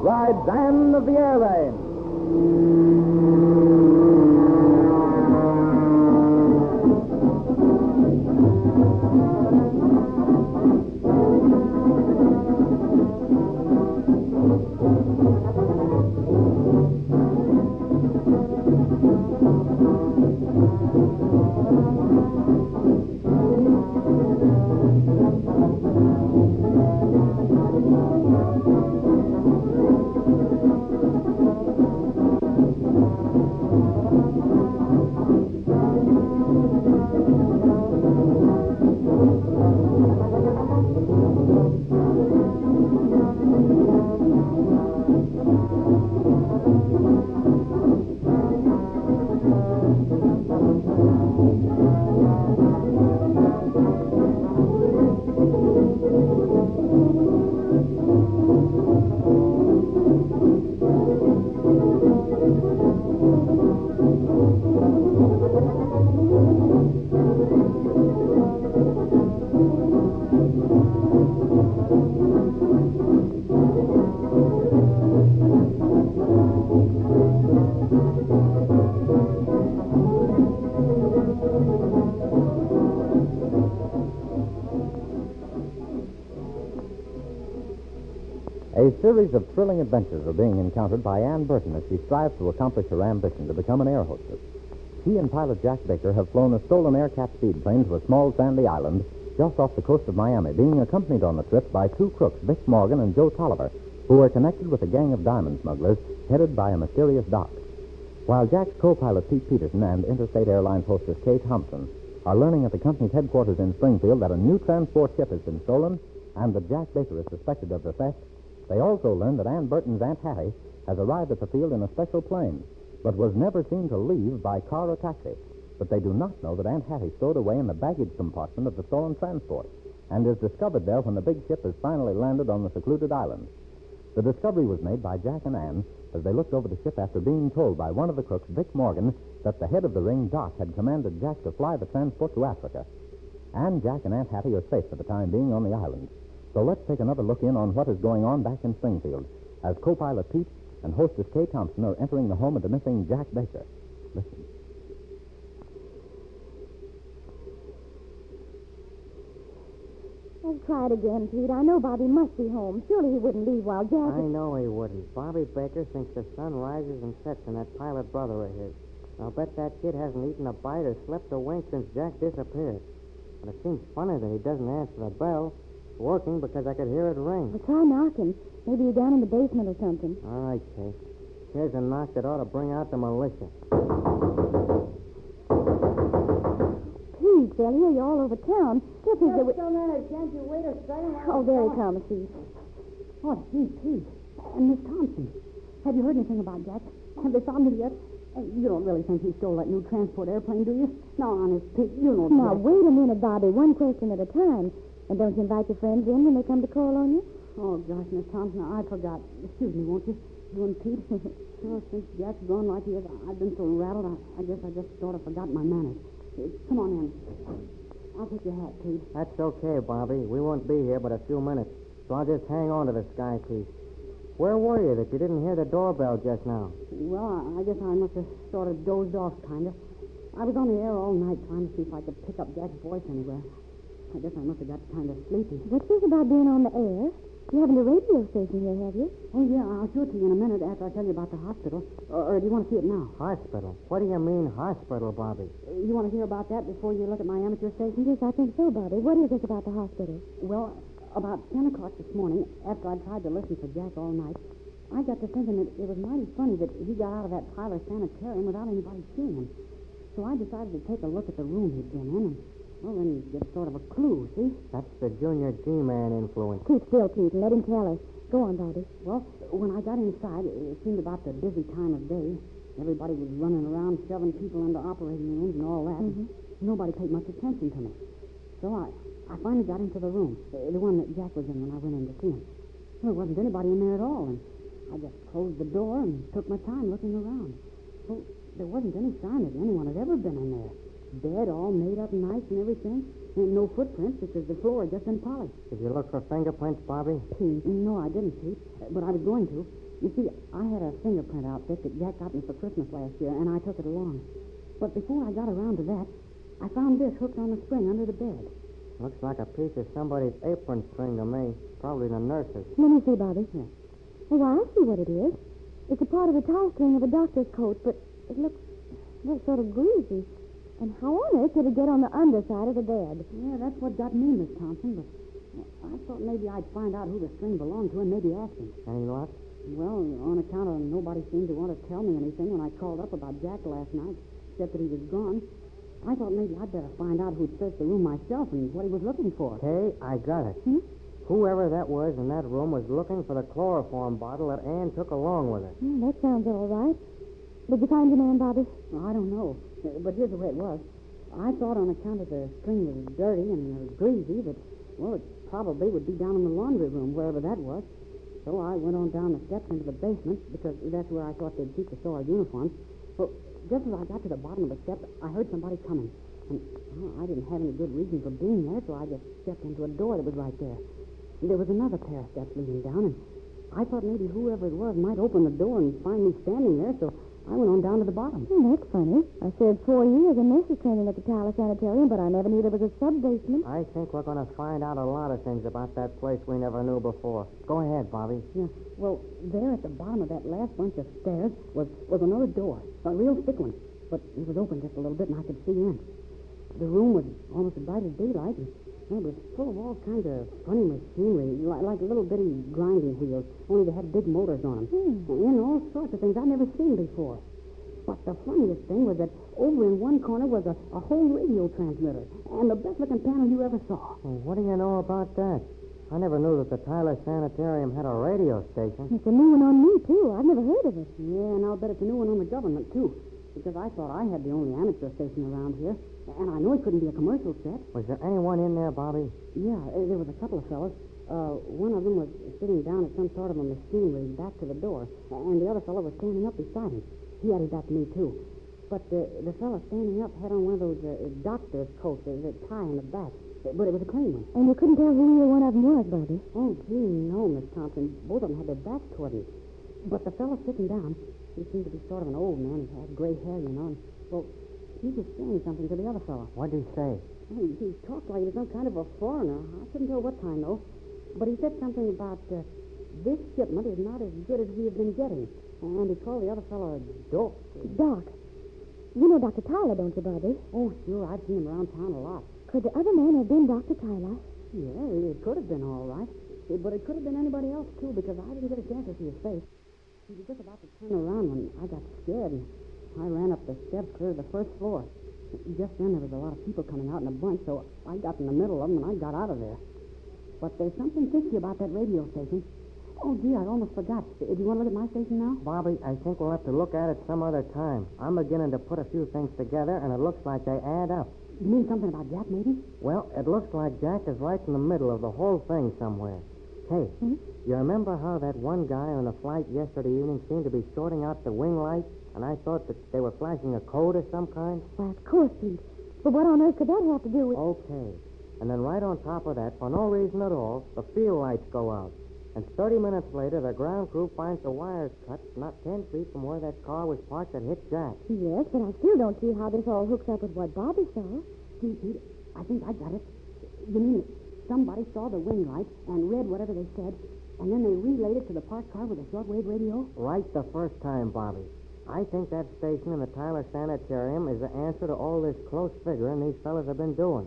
rides Anne of the Air Lane. A series of thrilling adventures are being encountered by Ann Burton as she strives to accomplish her ambition to become an air hostess. She and pilot Jack Baker have flown a stolen Aircat speedplane to a small sandy island just off the coast of Miami, being accompanied on the trip by two crooks, Vic Morgan and Joe Tolliver, who are connected with a gang of diamond smugglers headed by a mysterious Doc. While Jack's co-pilot Pete Peterson and Interstate Airlines hostess Kay Thompson are learning at the company's headquarters in Springfield that a new transport ship has been stolen and that Jack Baker is suspected of the theft, they also learn that Ann Burton's Aunt Hattie has arrived at the field in a special plane, but was never seen to leave by car or taxi. But they do not know that Aunt Hattie stowed away in the baggage compartment of the stolen transport and is discovered there when the big ship has finally landed on the secluded island. The discovery was made by Jack and Ann as they looked over the ship after being told by one of the crooks, Vic Morgan, that the head of the ring, Doc, had commanded Jack to fly the transport to Africa. And Jack and Aunt Hattie are safe for the time being on the island. So let's take another look in on what is going on back in Springfield as co-pilot Pete and hostess Kay Thompson are entering the home of the missing Jack Baker. Listen. Let's try it again, Pete. I know Bobby must be home. Surely he wouldn't leave while Jack... I know he wouldn't. Bobby Baker thinks the sun rises and sets in that pilot brother of his. I'll bet that kid hasn't eaten a bite or slept a wink since Jack disappeared. But it seems funny that he doesn't answer the bell. It's working because I could hear it ring. Well, try knocking. Maybe you're down in the basement or something. All right, Kate. Here's a knock that ought to bring out the militia. Pete, they'll hear you all over town. They'll think that we... Just a minute. Can't you wait a second? Oh, there he comes, Pete. Oh, Pete. And Miss Thompson. Have you heard anything about Jack? Have they found him yet? You don't really think he stole that new transport airplane, do you? No, honest, Pete, you know... Now, wait a minute, Bobby. One question at a time. And don't you invite your friends in when they come to call on you? Oh, gosh, Miss Thompson, I forgot. Excuse me, won't you? You and Pete? Since Jack's gone like he is, I've been so rattled, I guess I just sort of forgot my manners. Come on in. I'll take your hat, Pete. That's okay, Bobby. We won't be here but a few minutes, so I'll just hang on to the sky piece. Where were you that you didn't hear the doorbell just now? Well, I guess I must have sort of dozed off, kind of. I was on the air all night trying to see if I could pick up Jack's voice anywhere. I guess I must have got kind of sleepy. What's this about being on the air? You haven't a radio station here, have you? Oh, yeah, I'll show it to you in a minute after I tell you about the hospital. Or do you want to see it now? Hospital? What do you mean, hospital, Bobby? You want to hear about that before you look at my amateur station? Yes, I think so, Bobby. What is this about the hospital? Well, about 10 o'clock this morning, after I'd tried to listen for Jack all night, I got to thinking that it was mighty funny that he got out of that Tyler sanitarium without anybody seeing him. So I decided to take a look at the room he'd been in and... well, then you get sort of a clue, see? That's the Junior G-Man influence. Keep still, Pete, and let him tell us. Go on, Bobby. Well, when I got inside, it seemed about the busy time of day. Everybody was running around, shoving people into operating rooms and all that. Mm-hmm. Nobody paid much attention to me. So I finally got into the room, the one that Jack was in when I went in to see him. Well, there wasn't anybody in there at all, and I just closed the door and took my time looking around. Well, there wasn't any sign that anyone had ever been in there. Bed all made up nice and everything. And no footprints because the floor had just been polished. Did you look for fingerprints, Bobby? No, I didn't, Pete. But I was going to. You see, I had a fingerprint outfit that Jack got me for Christmas last year, and I took it along. But before I got around to that, I found this hooked on a string under the bed. Looks like a piece of somebody's apron string to me. Probably the nurse's. Let me see, Bobby. Here. Oh, I see what it is. It's a part of the tie string of a doctor's coat, but it looks sort of greasy. And how on earth did it get on the underside of the bed? Yeah, that's what got me, Miss Thompson, but I thought maybe I'd find out who the string belonged to and maybe ask him. Any luck? Well, on account of nobody seemed to want to tell me anything when I called up about Jack last night, except that he was gone, I thought maybe I'd better find out who'd searched the room myself and what he was looking for. Hey, I got it. Whoever that was in that room was looking for the chloroform bottle that Ann took along with her. That sounds all right. Did you find your man, Bobby? Well, I don't know, but here's the way it was. I thought on account of the string was dirty and greasy that, well, it probably would be down in the laundry room, wherever that was. So I went on down the steps into the basement because that's where I thought they'd keep the sewers' uniforms. Well, just as I got to the bottom of the steps, I heard somebody coming. And I didn't have any good reason for being there, so I just stepped into a door that was right there. There was another pair of steps leading down, and I thought maybe whoever it was might open the door and find me standing there, so I went on down to the bottom. That's funny. I served 4 years in nurse's training at the Tyler Sanitarium, but I never knew there was a sub-basement. I think we're going to find out a lot of things about that place we never knew before. Go ahead, Bobby. Yeah. Well, there at the bottom of that last bunch of stairs was another door, a real thick one, but it was open just a little bit, and I could see in. The room was almost as bright as daylight, and it was full of all kinds of funny machinery, like little bitty grinding wheels, only they had big motors on them. And all sorts of things I'd never seen before. But the funniest thing was that over in one corner was a whole radio transmitter, and the best-looking panel you ever saw. Well, what do you know about that? I never knew that the Tyler Sanitarium had a radio station. It's a new one on me, too. I've never heard of it. Yeah, and I'll bet it's a new one on the government, too, because I thought I had the only amateur station around here. And I know it couldn't be a commercial set. Was there anyone in there, Bobby? Yeah, there was a couple of fellas. One of them was sitting down at some sort of a machinery back to the door, and the other fellow was standing up beside him. He had his back to me, too. But the fellow standing up had on one of those doctor's coats, the tie in the back. But it was a clean one. And you couldn't tell who either one of them was, Bobby? Oh, gee, no, Miss Thompson. Both of them had their backs toward me. But the fellow sitting down, he seemed to be sort of an old man. He had gray hair, you know, and, well, he was saying something to the other fellow. What did he say? Oh, he talked like he was some kind of a foreigner. I couldn't tell what kind, though. But he said something about this shipment is not as good as we have been getting. And he called the other fellow a dope. Doc. You know Dr. Tyler, don't you, Bobby? Oh, sure. I've seen him around town a lot. Could the other man have been Dr. Tyler? Yeah, it could have been all right. But it could have been anybody else, too, because I didn't get a chance to see his face. He was just about to turn around when I got scared, and I ran up the steps clear to the first floor. Just then, there was a lot of people coming out in a bunch, so I got in the middle of them, and I got out of there. But there's something fishy about that radio station. Oh, gee, I almost forgot. Do you want to look at my station now? Bobby, I think we'll have to look at it some other time. I'm beginning to put a few things together, and it looks like they add up. You mean something about Jack, maybe? Well, it looks like Jack is right in the middle of the whole thing somewhere. Hey, you remember how that one guy on the flight yesterday evening seemed to be sorting out the wing lights, and I thought that they were flashing a code of some kind? Why, of course, Pete. But what on earth could that have to do with... Okay. And then right on top of that, for no reason at all, the field lights go out. And 30 minutes later, the ground crew finds the wires cut not 10 feet from where that car was parked that hit Jack. Yes, but I still don't see how this all hooks up with what Bobby saw. Pete, I think I got it. You mean somebody saw the wing light and read whatever they said, and then they relayed it to the parked car with a shortwave radio? Right the first time, Bobby. I think that station in the Tyler Sanitarium is the answer to all this close figuring these fellas have been doing.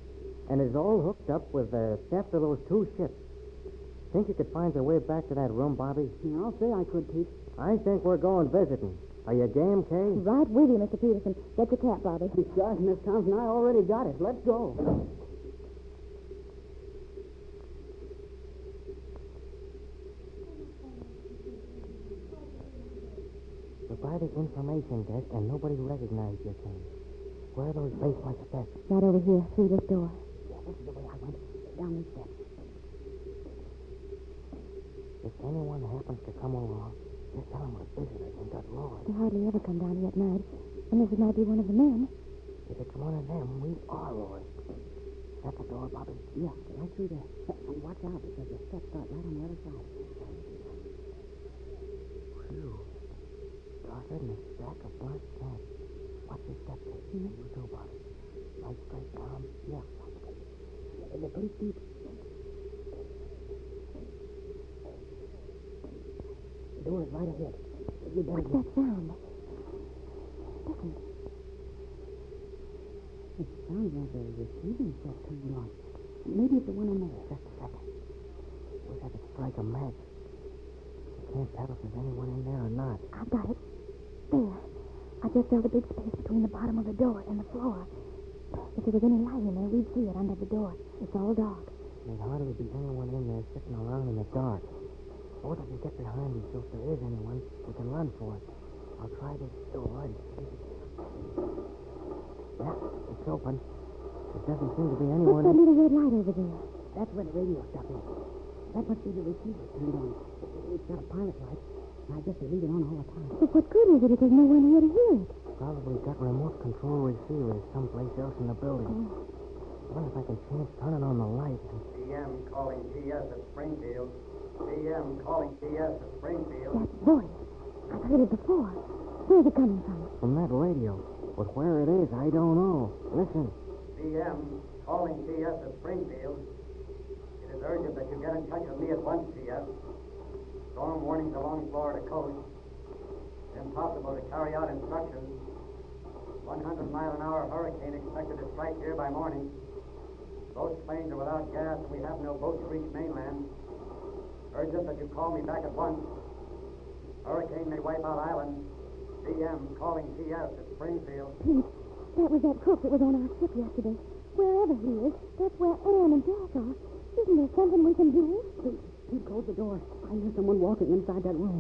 And it's all hooked up with the theft of those 2 ships. Think you could find your way back to that room, Bobby? Yeah, I'll say I could, Pete. I think we're going visiting. Are you game, Kay? Right with you, Mr. Peterson. Get your cap, Bobby. Gosh, Miss Thompson, I already got it. Let's go. We're by the information desk, and nobody recognized you, Kay. Where are those basement steps? Right over here, through this door. Yeah, this is the way I went. Down these steps. If anyone happens to come along, just tell them we're visitors and got lost. They hardly ever come down here at night, unless it might be one of the men. If it's one of them, we are lost. That the door, Bobby? Yeah, right through there. And watch out, because the steps start right on the other side. too. Darker than a stack of burnt sand. Watch your step, Kate. Mm-hmm. You do about it. Right straight down. Yeah. They're pretty steep. The door is right ahead. You better What's that sound? Listen. It sounds like a receiving set turned on. Maybe it's the one in there. Just a second. Wish I could strike a match. I can't tell if there's anyone in there or not. I've got it. There. I just felt a big space between the bottom of the door and the floor. If there was any light in there, we'd see it under the door. It's all dark. There'd hardly be anyone in there sitting around in the dark. Both of you get behind me, so if there is anyone, we can run for it. I'll try this door and see if it's... Yeah, it's open. There doesn't seem to be What's anyone that little red light over there? That's where the radio stuff is. That must be the receiver turned on. It's got a pilot light. I guess they leave it on all the time. But what good is it if there's no one here to hear it? Probably got remote control receivers someplace else in the building. I wonder if I can chance turning on the light. PM calling TS at Springfield. PM calling TS at Springfield. That voice. I've heard it before. Where's it coming from? From that radio. But where it is, I don't know. Listen. PM calling TS at Springfield. It is urgent that you get in touch with me at once, TS. Storm warnings along Florida coast. It's impossible to carry out instructions. 100-mile-an-hour hurricane expected to strike here by morning. Both planes are without gas, and we have no boat to reach mainland. Urgent that you call me back at once. Hurricane may wipe out island. PM calling TS at Springfield. Pete, that was that cook that was on our ship yesterday. Wherever he is, that's where Ann and Jack are. Isn't there something we can do? Pete, close the door. I hear someone walking inside that room.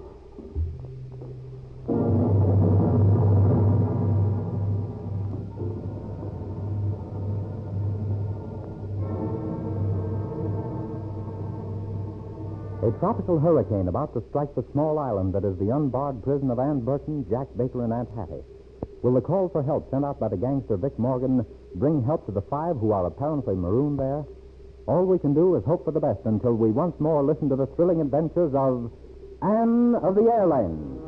A tropical hurricane about to strike the small island that is the unbarred prison of Ann Burton, Jack Baker, and Aunt Hattie. Will the call for help sent out by the gangster Vic Morgan bring help to the 5 who are apparently marooned there? All we can do is hope for the best until we once more listen to the thrilling adventures of Anne of the Airlines.